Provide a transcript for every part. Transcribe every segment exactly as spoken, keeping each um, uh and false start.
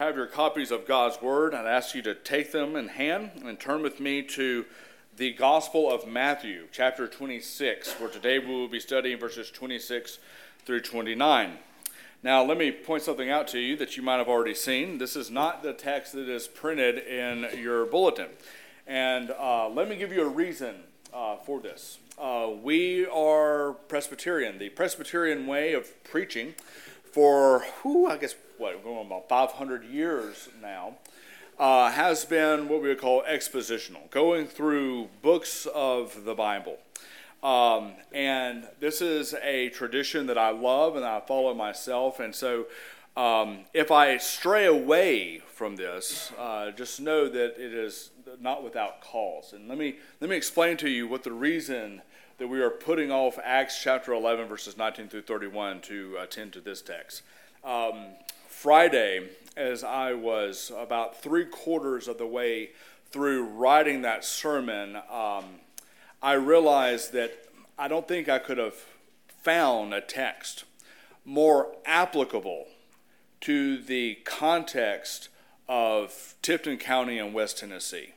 Have your copies of God's Word. I'd ask you to take them in hand and turn with me to the Gospel of Matthew, chapter twenty-six, where today we will be studying verses twenty-six through twenty-nine. Now, let me point something out to you that you might have already seen. This is not the text that is printed in your bulletin. And uh, let me give you a reason uh, for this. Uh, we are Presbyterian. The Presbyterian way of preaching for, whew, I guess, what, going on about five hundred years now, uh, has been what we would call expositional, going through books of the Bible. Um, and this is a tradition that I love and I follow myself. And so um, if I stray away from this, uh, just know that it is not without cause. And let me let me explain to you what the reason that we are putting off Acts chapter eleven, verses nineteen through thirty-one to attend to this text. Um, Friday, as I was about three quarters of the way through writing that sermon, um, I realized that I don't think I could have found a text more applicable to the context of Tipton County and West Tennessee.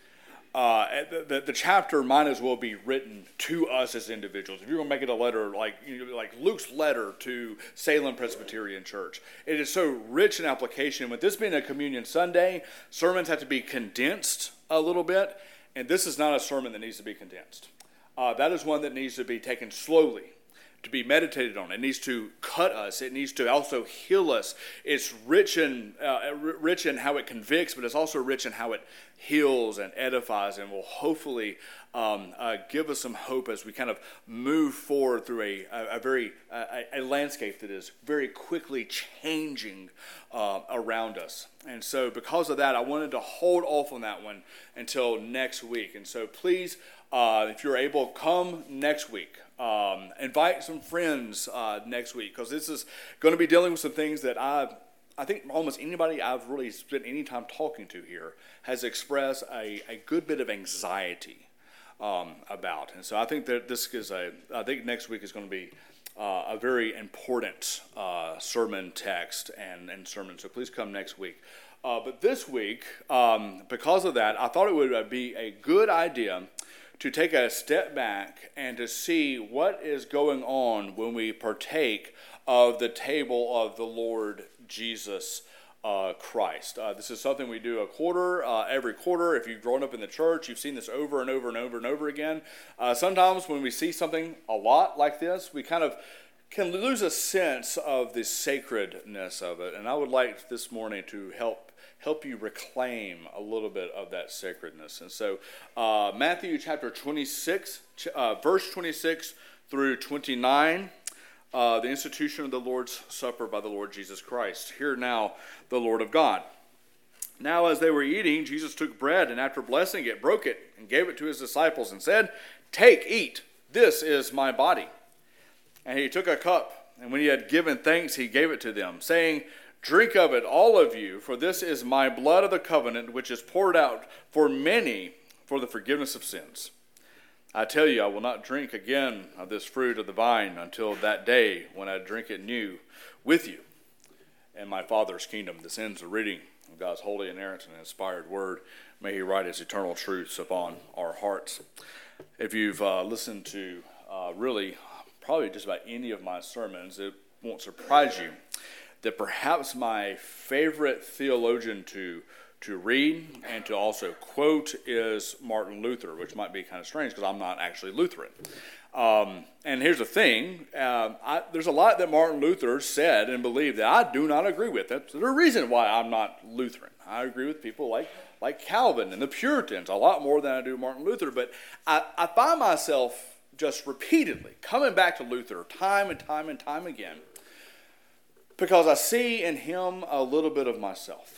Uh, the, the, the chapter might as well be written to us as individuals. If you're going to make it a letter like you know, like Luke's letter to Salem Presbyterian Church, it is so rich in application. With this being a Communion Sunday, sermons have to be condensed a little bit, and this is not a sermon that needs to be condensed. Uh, that is one that needs to be taken slowly, to be meditated on. It needs to cut us. It needs to also heal us. It's rich in uh, rich in how it convicts, but it's also rich in how it heals and edifies, and will hopefully um, uh, give us some hope as we kind of move forward through a a, a very a, a landscape that is very quickly changing uh, around us. And so, because of that, I wanted to hold off on that one until next week. And so, please, uh, if you're able, come next week. Um, invite some friends uh, next week, because this is going to be dealing with some things that I've, I think almost anybody I've really spent any time talking to here has expressed a, a good bit of anxiety um, about. And so I think that this is a, I think next week is going to be uh, a very important uh, sermon text and, and sermon. So please come next week. Uh, but this week, um, because of that, I thought it would be a good idea to take a step back and to see what is going on when we partake of the table of the Lord Jesus uh, Christ. Uh, this is something we do a quarter, uh, every quarter. If you've grown up in the church, you've seen this over and over and over and over again. Uh, sometimes when we see something a lot like this, we kind of can lose a sense of the sacredness of it. And I would like this morning to help help you reclaim a little bit of that sacredness. And so uh, Matthew chapter twenty-six, uh, verse twenty-six through twenty-nine, uh, the institution of the Lord's Supper by the Lord Jesus Christ. Hear now the Lord of God. Now as they were eating, Jesus took bread, and after blessing it, broke it, and gave it to his disciples, and said, "Take, eat, this is my body." And he took a cup, and when he had given thanks, he gave it to them, saying, "Drink of it, all of you, for this is my blood of the covenant, which is poured out for many for the forgiveness of sins. I tell you, I will not drink again of this fruit of the vine until that day when I drink it new with you in my Father's kingdom." This ends the reading of God's holy, inerrant, and inspired word. May he write his eternal truths upon our hearts. If you've uh, listened to uh, really probably just about any of my sermons, it won't surprise you that perhaps my favorite theologian to to read and to also quote is Martin Luther, which might be kind of strange because I'm not actually Lutheran. Um, and here's the thing, uh, I, there's a lot that Martin Luther said and believed that I do not agree with. That's the reason why I'm not Lutheran. I agree with people like, like Calvin and the Puritans a lot more than I do Martin Luther, but I, I find myself just repeatedly coming back to Luther time and time and time again, because I see in him a little bit of myself.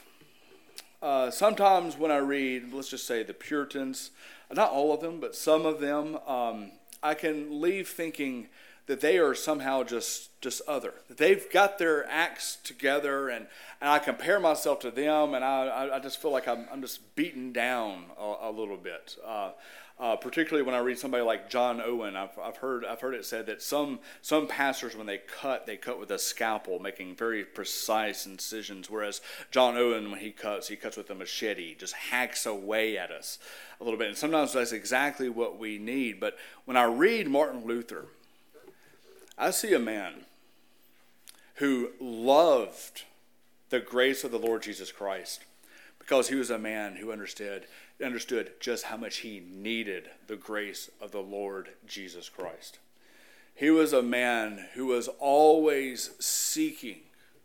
Uh, sometimes when I read, let's just say the Puritans, not all of them, but some of them, um, I can leave thinking that they are somehow just, just other. That they've got their acts together, and, and I compare myself to them, and I, I just feel like I'm, I'm just beaten down a, a little bit. Uh, uh, particularly when I read somebody like John Owen, I've, I've heard I've heard it said that some some pastors, when they cut, they cut with a scalpel, making very precise incisions, whereas John Owen, when he cuts, he cuts with a machete, just hacks away at us a little bit. And sometimes that's exactly what we need. But when I read Martin Luther, I see a man who loved the grace of the Lord Jesus Christ because he was a man who understood understood just how much he needed the grace of the Lord Jesus Christ. He was a man who was always seeking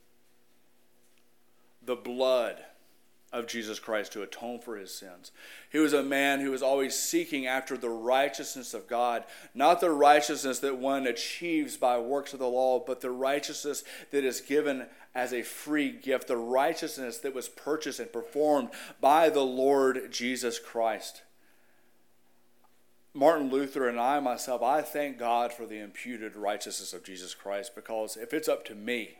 the blood of Jesus Christ to atone for his sins. He was a man who was always seeking after the righteousness of God, not the righteousness that one achieves by works of the law, but the righteousness that is given as a free gift, the righteousness that was purchased and performed by the Lord Jesus Christ. Martin Luther and I, myself, I thank God for the imputed righteousness of Jesus Christ, because if it's up to me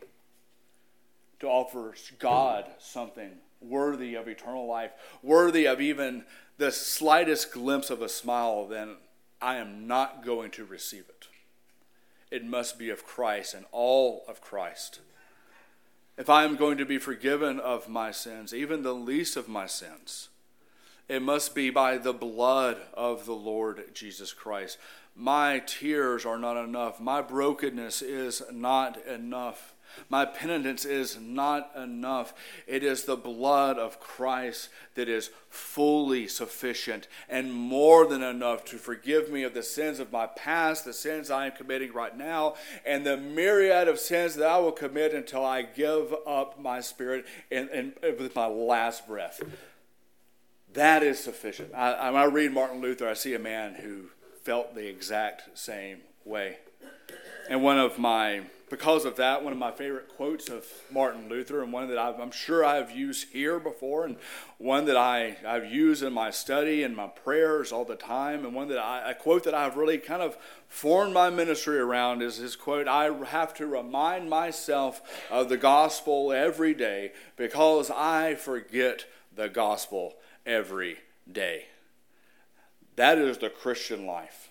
to offer God something worthy of eternal life, worthy of even the slightest glimpse of a smile, then I am not going to receive it. It must be of Christ and all of Christ. If I am going to be forgiven of my sins, even the least of my sins, it must be by the blood of the Lord Jesus Christ. My tears are not enough. My brokenness is not enough. My penitence is not enough. It is the blood of Christ that is fully sufficient and more than enough to forgive me of the sins of my past, the sins I am committing right now, and the myriad of sins that I will commit until I give up my spirit and, and with my last breath. That is sufficient. I, when I read Martin Luther, I see a man who felt the exact same way. And one of my, because of that, one of my favorite quotes of Martin Luther, and one that I've, I'm sure I've used here before, and one that I, I've used in my study and my prayers all the time, and one that I, a quote that I've really kind of formed my ministry around is his quote, "I have to remind myself of the gospel every day because I forget the gospel every day." That is the Christian life.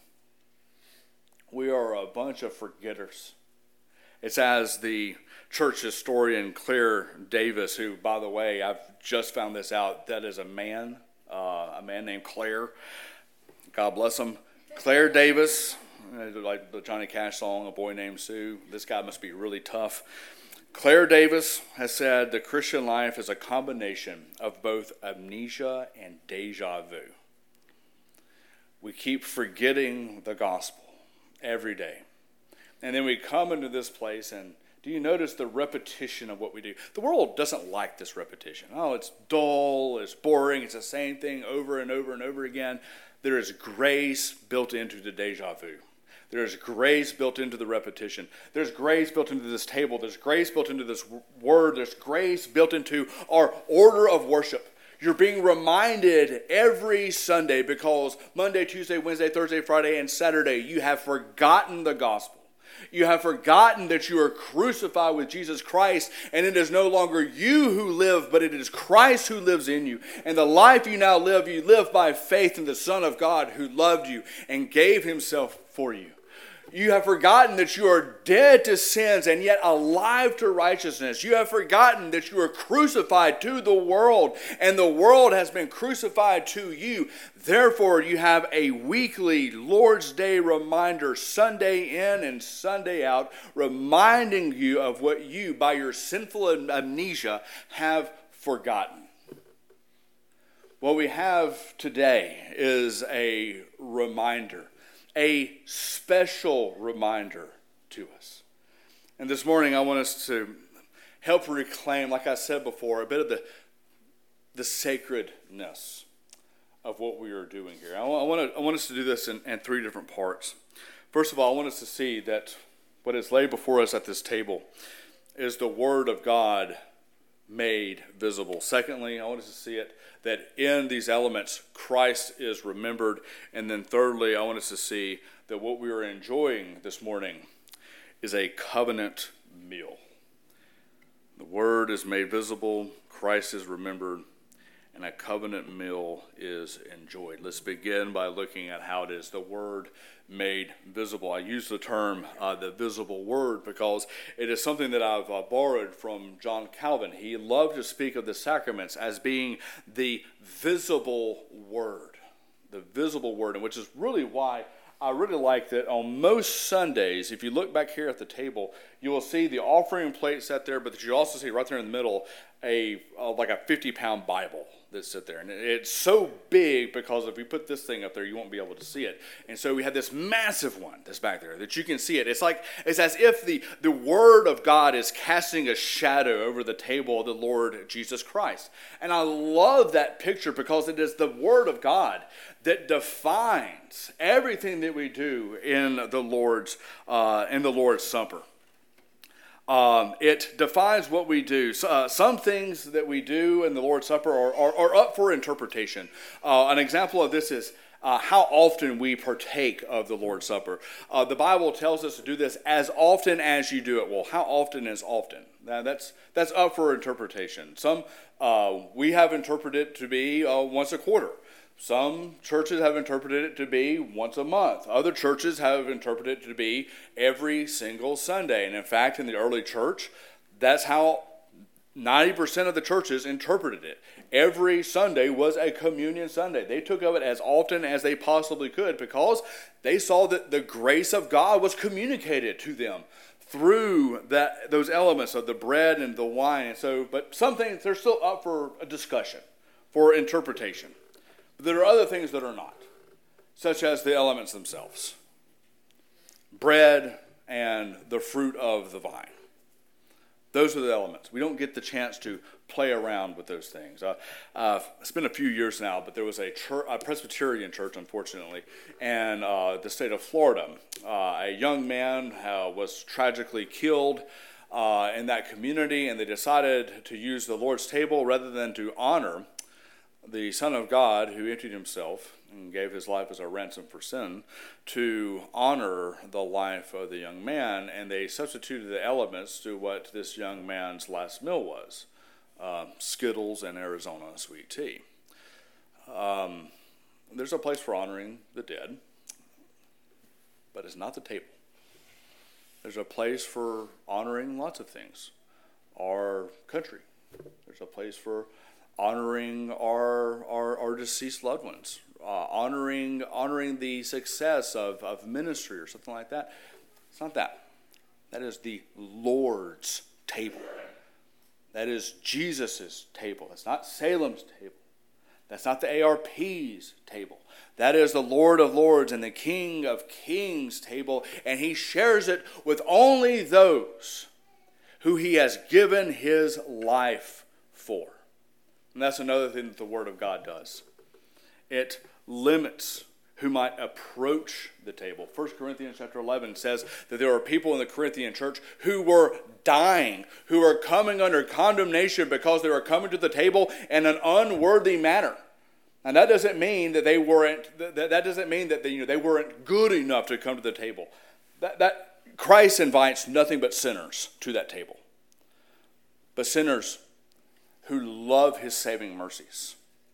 We are a bunch of forgetters. It's as the church historian Claire Davis, who, by the way, I've just found this out, that is a man, uh, a man named Claire. God bless him. Claire Davis, like the Johnny Cash song, A Boy Named Sue. This guy must be really tough. Claire Davis has said the Christian life is a combination of both amnesia and deja vu. We keep forgetting the gospel every day. And then we come into this place, and do you notice the repetition of what we do? The world doesn't like this repetition. Oh, it's dull, it's boring, it's the same thing over and over and over again. There is grace built into the deja vu. There's grace built into the repetition. There's grace built into this table. There's grace built into this word. There's grace built into our order of worship. You're being reminded every Sunday because Monday, Tuesday, Wednesday, Thursday, Friday, and Saturday, you have forgotten the gospel. You have forgotten that you are crucified with Jesus Christ, and it is no longer you who live, but it is Christ who lives in you. And the life you now live, you live by faith in the Son of God who loved you and gave himself for you. You have forgotten that you are dead to sins and yet alive to righteousness. You have forgotten that you are crucified to the world and the world has been crucified to you. Therefore, you have a weekly Lord's Day reminder, Sunday in and Sunday out, reminding you of what you, by your sinful amnesia, have forgotten. What we have today is a reminder. A special reminder to us. And this morning I want us to help reclaim, like I said before, a bit of the, the sacredness of what we are doing here. I want, I want, to, I want us to do this in, in three different parts. First of all, I want us to see that what is laid before us at this table is the Word of God made visible. Secondly, I want us to see it that in these elements, Christ is remembered. And then thirdly, I want us to see that what we are enjoying this morning is a covenant meal. The Word is made visible, Christ is remembered, and a covenant meal is enjoyed. Let's begin by looking at how it is the Word made visible. I use the term uh, the visible Word because it is something that I've uh, borrowed from John Calvin. He loved to speak of the sacraments as being the visible Word, the visible Word, and which is really why I really like that on most Sundays, if you look back here at the table, you will see the offering plate set there, but you also see right there in the middle a uh, like a fifty-pound Bible that's sit there. And it's so big because if we put this thing up there, you won't be able to see it. And so we have this massive one that's back there that you can see it. It's like it's as if the, the Word of God is casting a shadow over the table of the Lord Jesus Christ. And I love that picture because it is the Word of God that defines everything that we do in the Lord's uh, in the Lord's Supper. Um, it defines what we do. So, uh, some things that we do in the Lord's Supper are, are, are up for interpretation. Uh, an example of this is uh, how often we partake of the Lord's Supper. Uh, the Bible tells us to do this as often as you do it. Well, how often is often? Now, that's that's up for interpretation. Some uh, we have interpreted it to be uh, once a quarter. Some churches have interpreted it to be once a month. Other churches have interpreted it to be every single Sunday. And in fact, in the early church, that's how ninety percent of the churches interpreted it. Every Sunday was a communion Sunday. They took of it as often as they possibly could because they saw that the grace of God was communicated to them through that those elements of the bread and the wine. And so, but some things, they're still up for a discussion, for interpretation. There are other things that are not, such as the elements themselves. Bread and the fruit of the vine. Those are the elements. We don't get the chance to play around with those things. Uh, uh, it's been a few years now, but there was a, church, a Presbyterian church, unfortunately, in uh, the state of Florida. Uh, a young man uh, was tragically killed uh, in that community, and they decided to use the Lord's table rather than to honor the Son of God who emptied himself and gave his life as a ransom for sin, to honor the life of the young man, and they substituted the elements to what this young man's last meal was, uh, Skittles and Arizona sweet tea. Um, there's a place for honoring the dead, but it's not the table. There's a place for honoring lots of things. Our country. There's a place for honoring our, our our deceased loved ones, uh, honoring honoring the success of, of ministry or something like that. It's not that. That is the Lord's table. That is Jesus' table. That's not Salem's table. That's not the A R P's table. That is the Lord of Lords and the King of Kings table, and he shares it with only those who he has given his life for. And that's another thing that the Word of God does. It limits who might approach the table. First Corinthians chapter eleven says that there were people in the Corinthian church who were dying, who were coming under condemnation because they were coming to the table in an unworthy manner. And that doesn't mean that they weren't. That, that doesn't mean that they, you know, they weren't good enough to come to the table. That, that Christ invites nothing but sinners to that table. But sinners who love his saving mercies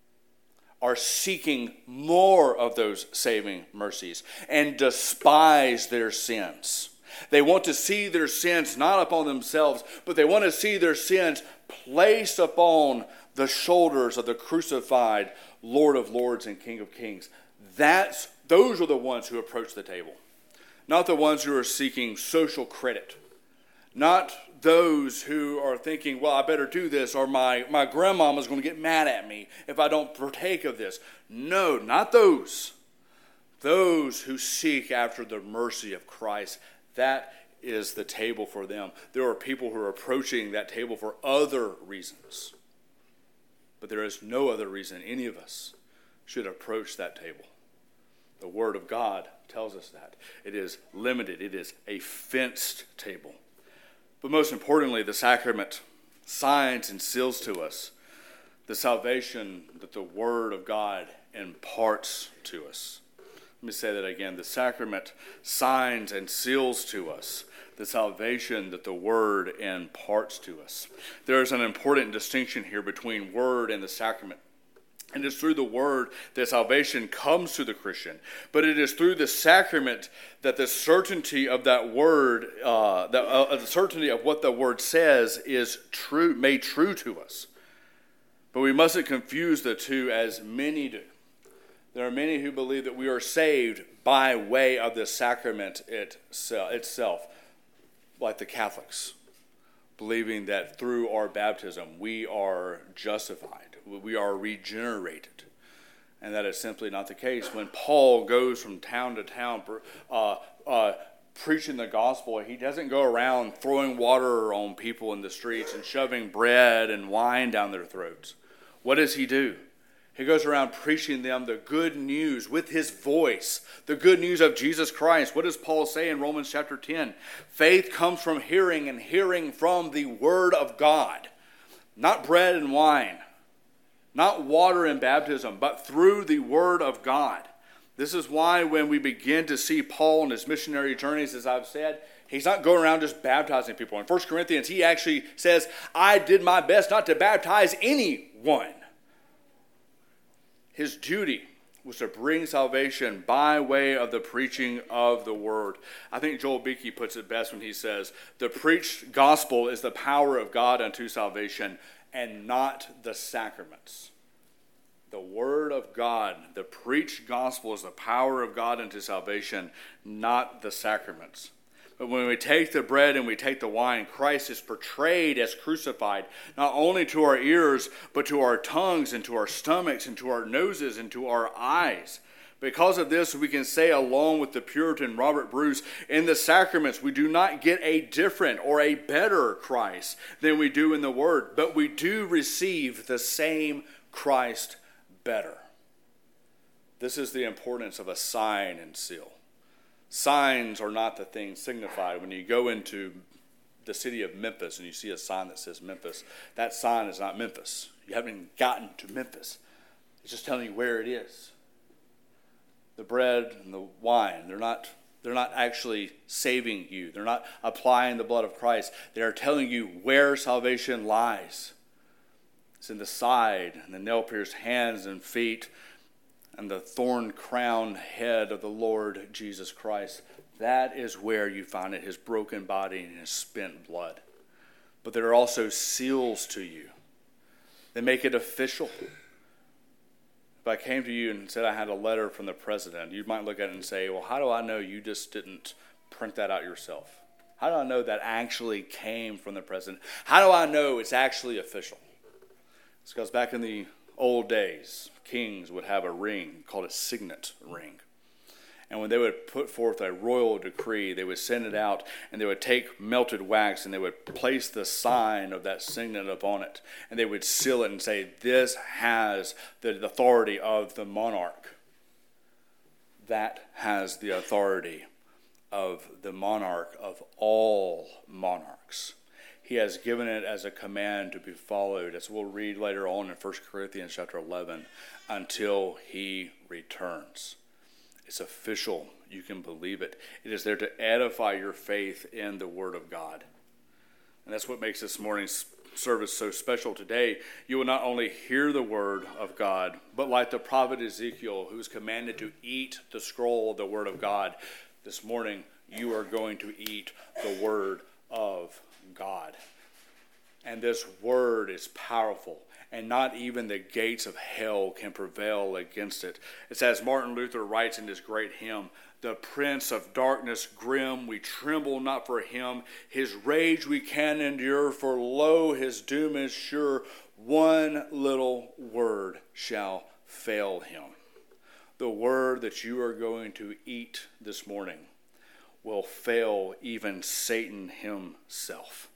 are seeking more of those saving mercies and despise their sins. They want to see their sins not upon themselves, but they want to see their sins placed upon the shoulders of the crucified Lord of Lords and King of Kings. That's, those are the ones who approach the table, not the ones who are seeking social credit, not those who are thinking, well, I better do this, or my, my grandmama's going to get mad at me if I don't partake of this. No, not those. Those who seek after the mercy of Christ, that is the table for them. There are people who are approaching that table for other reasons. But there is no other reason any of us should approach that table. The Word of God tells us that. It is limited. It is a fenced table. But most importantly, the sacrament signs and seals to us the salvation that the Word of God imparts to us. Let me say that again. The sacrament signs and seals to us the salvation that the Word imparts to us. There is an important distinction here between Word and the sacrament. And it's through the Word that salvation comes to the Christian. But it is through the sacrament that the certainty of that Word, uh, the, uh, the certainty of what the Word says is true, made true to us. But we mustn't confuse the two as many do. There are many who believe that we are saved by way of the sacrament itself, like the Catholics, believing that through our baptism we are justified. We are regenerated. And that is simply not the case. When Paul goes from town to town uh, uh, preaching the gospel, he doesn't go around throwing water on people in the streets and shoving bread and wine down their throats. What does he do? He goes around preaching them the good news with his voice, the good news of Jesus Christ. What does Paul say in Romans chapter ten? Faith comes from hearing, and hearing from the Word of God. Not bread and wine. Not water in baptism, but through the Word of God. This is why when we begin to see Paul on his missionary journeys, as I've said, he's not going around just baptizing people. In First Corinthians, he actually says, I did my best not to baptize anyone. His duty was to bring salvation by way of the preaching of the Word. I think Joel Beakey puts it best when he says, the preached gospel is the power of God unto salvation, and not the sacraments. The Word of God, the preached gospel is the power of God unto salvation, not the sacraments. But when we take the bread and we take the wine, Christ is portrayed as crucified, not only to our ears, but to our tongues and to our stomachs and to our noses and to our eyes. Because of this, we can say along with the Puritan Robert Bruce, in the sacraments we do not get a different or a better Christ than we do in the Word, but we do receive the same Christ better. This is the importance of a sign and seal. Signs are not the things signified. When you go into the city of Memphis and you see a sign that says Memphis, that sign is not Memphis. You haven't gotten to Memphis. It's just telling you where it is. The bread and the wine, they're not, they're not actually saving you. They're not applying the blood of Christ. They are telling you where salvation lies. It's in the side, and the nail-pierced hands and feet, and the thorn-crowned head of the Lord Jesus Christ. That is where you find it, his broken body and his spent blood. But there are also seals to you. They make it official. If I came to you and said I had a letter from the president, you might look at it and say, well, how do I know you just didn't print that out yourself? How do I know that actually came from the president? How do I know it's actually official? It's because back in the old days, kings would have a ring called a signet ring. And when they would put forth a royal decree, they would send it out, and they would take melted wax, and they would place the sign of that signet upon it. And they would seal it and say, this has the authority of the monarch. That has the authority of the monarch of all monarchs. He has given it as a command to be followed, as we'll read later on in First Corinthians chapter eleven, until he returns. It's official. You can believe it. It is there to edify your faith in the Word of God. And that's what makes this morning's service so special today. You will not only hear the Word of God, but like the prophet Ezekiel, who was commanded to eat the scroll of the Word of God, this morning you are going to eat the Word of God. And this Word is powerful. And not even the gates of hell can prevail against it. It's as Martin Luther writes in his great hymn, the prince of darkness grim, we tremble not for him. His rage we can endure, for lo, his doom is sure. One little word shall fail him. The word that you are going to eat this morning will fail even Satan himself,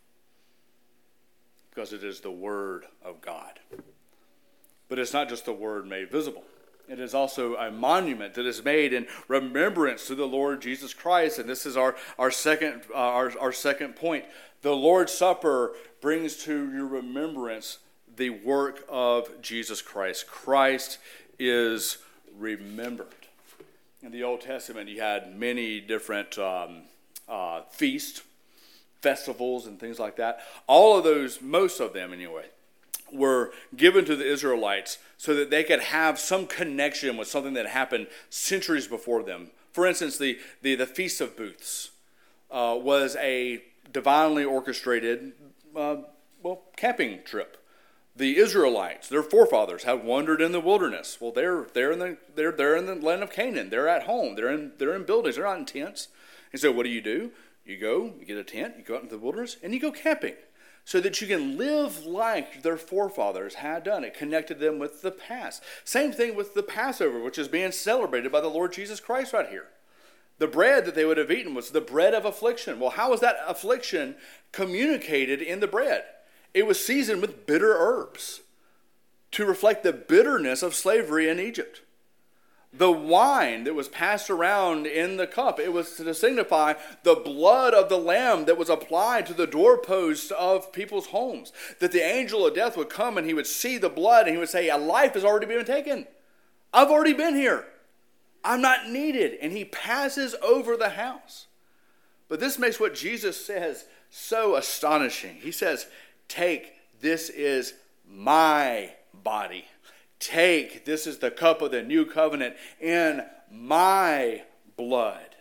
because it is the Word of God. But it's not just the Word made visible. It is also a monument that is made in remembrance to the Lord Jesus Christ. And this is our, our, second, uh, our, our second point. The Lord's Supper brings to your remembrance the work of Jesus Christ. Christ is remembered. In the Old Testament, you had many different um, uh, feasts. festivals and things like that. All of those, most of them anyway, were given to the Israelites so that they could have some connection with something that happened centuries before them. For instance, the, the, the Feast of Booths uh, was a divinely orchestrated uh, well, camping trip. The Israelites, their forefathers, had wandered in the wilderness. Well, they're they're in the they're they're in the land of Canaan. They're at home. They're in they're in buildings. They're not in tents. And so, what do you do? You go, you get a tent, you go out into the wilderness, and you go camping, so that you can live like their forefathers had done. It connected them with the past. Same thing with the Passover, which is being celebrated by the Lord Jesus Christ right here. The bread that they would have eaten was the bread of affliction. Well, how was that affliction communicated in the bread? It was seasoned with bitter herbs to reflect the bitterness of slavery in Egypt. The wine that was passed around in the cup, it was to signify the blood of the lamb that was applied to the doorposts of people's homes. That the angel of death would come and he would see the blood and he would say, a life has already been taken. I've already been here. I'm not needed. And he passes over the house. But this makes what Jesus says so astonishing. He says, take, this is my body. Take, this is the cup of the new covenant in my blood.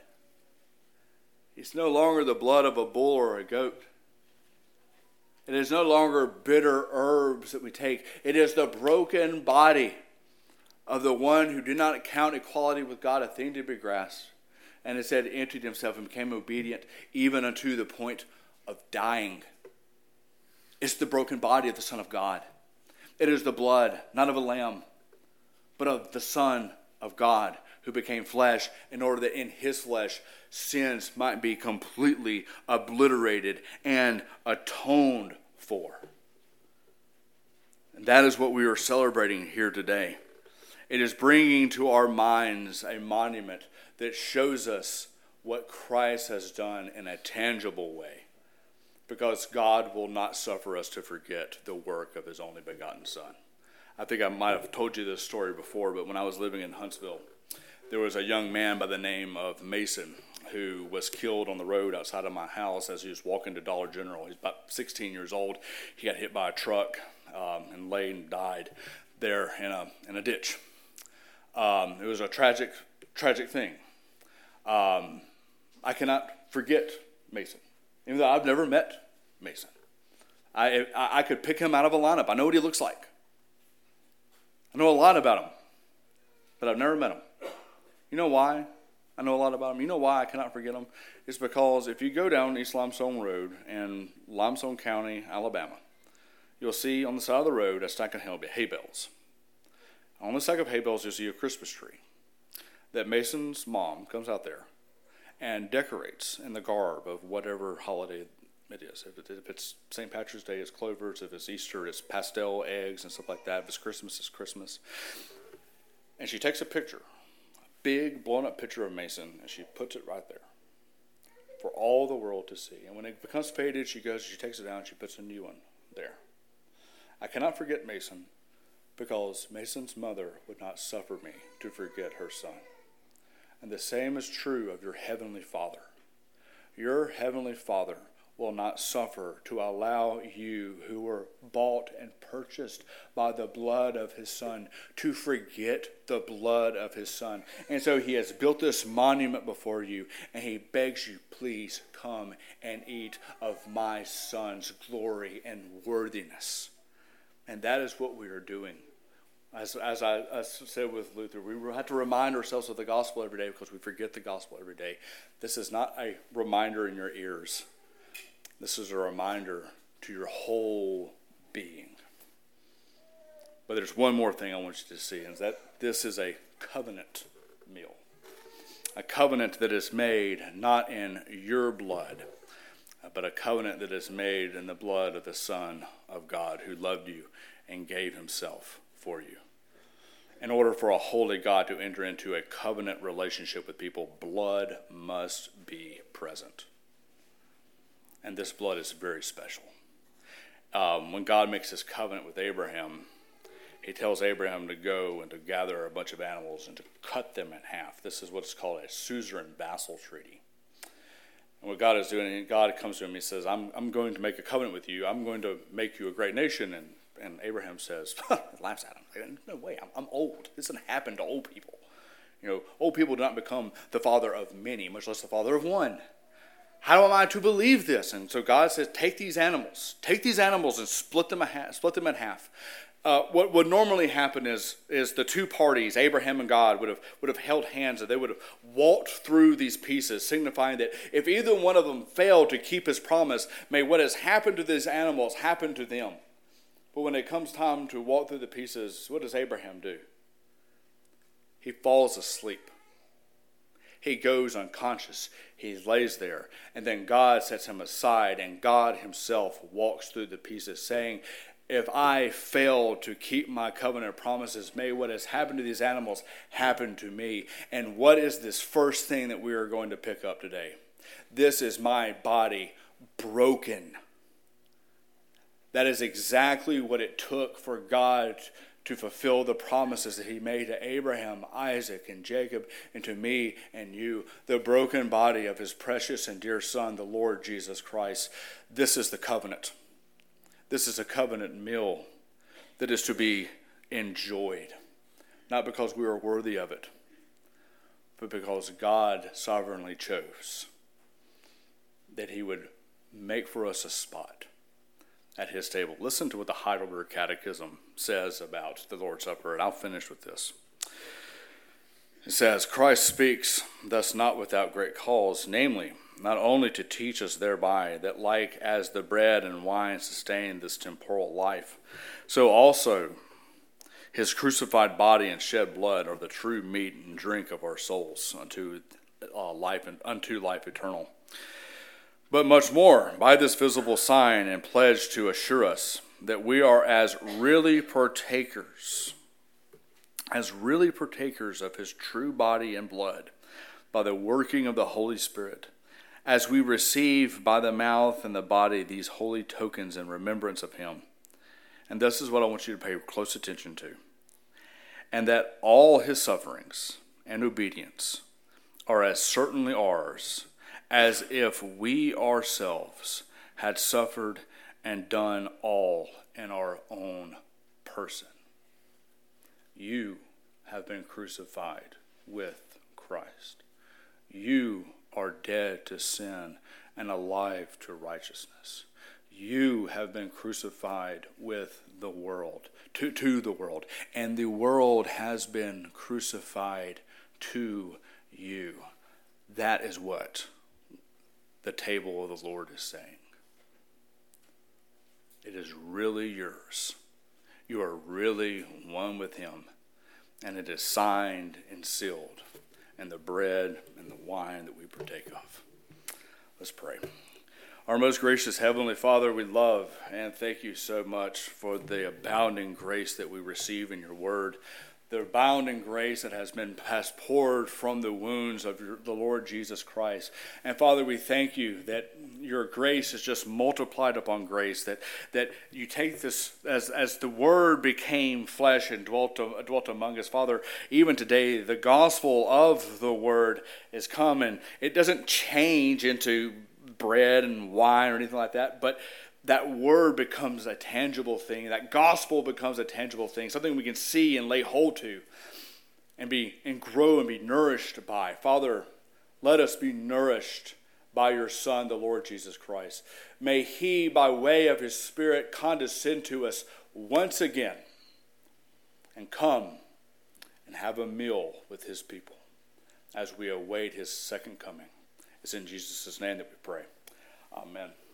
It's no longer the blood of a bull or a goat. It is no longer bitter herbs that we take. It is the broken body of the one who did not count equality with God a thing to be grasped, and instead emptied himself and became obedient even unto the point of dying. It's the broken body of the Son of God. It is the blood, not of a lamb, but of the Son of God, who became flesh in order that in his flesh sins might be completely obliterated and atoned for. And that is what we are celebrating here today. It is bringing to our minds a monument that shows us what Christ has done in a tangible way. Because God will not suffer us to forget the work of his only begotten Son. I think I might have told you this story before, but when I was living in Huntsville, there was a young man by the name of Mason who was killed on the road outside of my house as he was walking to Dollar General. He's about sixteen years old. He got hit by a truck um, and lay and died there in a in a ditch. Um, it was a tragic, tragic thing. Um, I cannot forget Mason. Even though I've never met Mason. I, I I could pick him out of a lineup. I know what he looks like. I know a lot about him. But I've never met him. You know why I know a lot about him? You know why I cannot forget him? It's because if you go down East Limestone Road in Limestone County, Alabama, you'll see on the side of the road a stack of hay bales. On the stack of hay bales, you'll see a Christmas tree that Mason's mom comes out there and decorates in the garb of whatever holiday it is. If, it, if it's Saint Patrick's Day, it's clovers. If it's Easter, it's pastel eggs and stuff like that. If it's Christmas, it's Christmas. And she takes a picture, a big blown-up picture of Mason, and she puts it right there for all the world to see. And when it becomes faded, she goes, she takes it down, and she puts a new one there. I cannot forget Mason because Mason's mother would not suffer me to forget her son. And the same is true of your heavenly Father. Your heavenly Father will not suffer to allow you, who were bought and purchased by the blood of his Son, to forget the blood of his Son. And so he has built this monument before you, and he begs you, please come and eat of my Son's glory and worthiness. And that is what we are doing. As, as I as said with Luther, we have to remind ourselves of the gospel every day because we forget the gospel every day. This is not a reminder in your ears. This is a reminder to your whole being. But there's one more thing I want you to see, and that this is a covenant meal. A covenant that is made not in your blood, but a covenant that is made in the blood of the Son of God who loved you and gave himself for you. In order for a holy God to enter into a covenant relationship with people, blood must be present. And this blood is very special. Um, when God makes his covenant with Abraham, he tells Abraham to go and to gather a bunch of animals and to cut them in half. This is what's called a suzerain vassal treaty. And what God is doing, God comes to him, he says, I'm, I'm going to make a covenant with you. I'm going to make you a great nation. And, and Abraham says, laughs at him. No way, I'm, I'm old. This doesn't happen to old people. You know, old people do not become the father of many, much less the father of one. How am I to believe this? And so God says, take these animals, take these animals and split them, a half, split them in half. Uh, what would normally happen is, is the two parties, Abraham and God, would have, would have held hands and they would have walked through these pieces, signifying that if either one of them failed to keep his promise, may what has happened to these animals happen to them. But when it comes time to walk through the pieces, what does Abraham do? He falls asleep. He goes unconscious. He lays there. And then God sets him aside, and God himself walks through the pieces, saying, if I fail to keep my covenant promises, may what has happened to these animals happen to me. And what is this first thing that we are going to pick up today? This is my body broken. That is exactly what it took for God to fulfill the promises that he made to Abraham, Isaac, and Jacob, and to me and you, the broken body of his precious and dear Son, the Lord Jesus Christ. This is the covenant. This is a covenant meal that is to be enjoyed, not because we are worthy of it, but because God sovereignly chose that he would make for us a spot at his table. Listen to what the Heidelberg Catechism says about the Lord's Supper, and I'll finish with this. It says, Christ speaks thus not without great cause, namely, not only to teach us thereby that like as the bread and wine sustain this temporal life, so also his crucified body and shed blood are the true meat and drink of our souls unto uh, life and unto life eternal. But much more, by this visible sign and pledge to assure us that we are as really partakers, as really partakers of his true body and blood, by the working of the Holy Spirit, as we receive by the mouth and the body these holy tokens in remembrance of him. And this is what I want you to pay close attention to. And that all his sufferings and obedience are as certainly ours, as if we ourselves had suffered and done all in our own person. You have been crucified with Christ. You are dead to sin and alive to righteousness. You have been crucified with the world, to, to the world, and the world has been crucified to you. That is what the table of the Lord is saying. It is really yours. You are really one with him, and it is signed and sealed in the bread and the wine that we partake of. Let's pray. Our most gracious Heavenly Father, we love and thank you so much for the abounding grace that we receive in your word, the abounding grace that has been has poured from the wounds of your, the Lord Jesus Christ. And Father, we thank you that your grace is just multiplied upon grace, that that you take this, as, as the word became flesh and dwelt, dwelt among us. Father, even today, the gospel of the word is come, and it doesn't change into bread and wine or anything like that, but that word becomes a tangible thing. That gospel becomes a tangible thing, something we can see and lay hold to and be and grow and be nourished by. Father, let us be nourished by your Son, the Lord Jesus Christ. May he, by way of his Spirit, condescend to us once again and come and have a meal with his people as we await his second coming. It's in Jesus' name that we pray. Amen.